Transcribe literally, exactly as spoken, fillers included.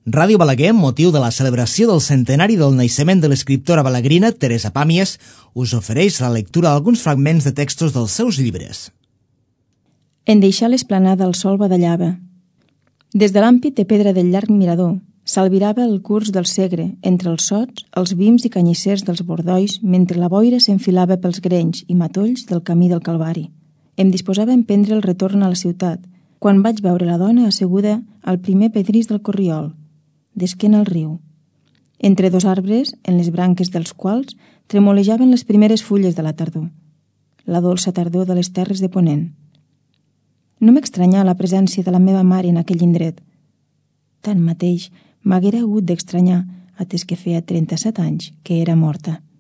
Ràdio Balaguer, amb motiu de la celebració del centenari del naixement de l'escriptora balaguerina Teresa Pàmies, us ofereix la lectura d'alguns fragments de textos dels seus llibres. En deixar l'esplanada el sol badallava. Des de l'àmpit de pedra del llarg mirador s'albirava el curs del Segre, entre els sots, els vims i canyissers dels bordolls, mentre la boira s'enfilava pels grenys i matolls del camí del Calvari. Em disposava a emprendre el retorn a la ciutat, quan vaig veure la dona asseguda al primer pedrís del corriol, d'esquena al riu, entre dos arbres en les branques dels quals tremolejaven les primeres fulles de la tardor, la dolça tardor de les terres de Ponent. No m'estranyà la presència de la meva mare en aquell indret. Tanmateix, m'haguera hagut d'estranyar, atès que feia trenta-set anys que era morta.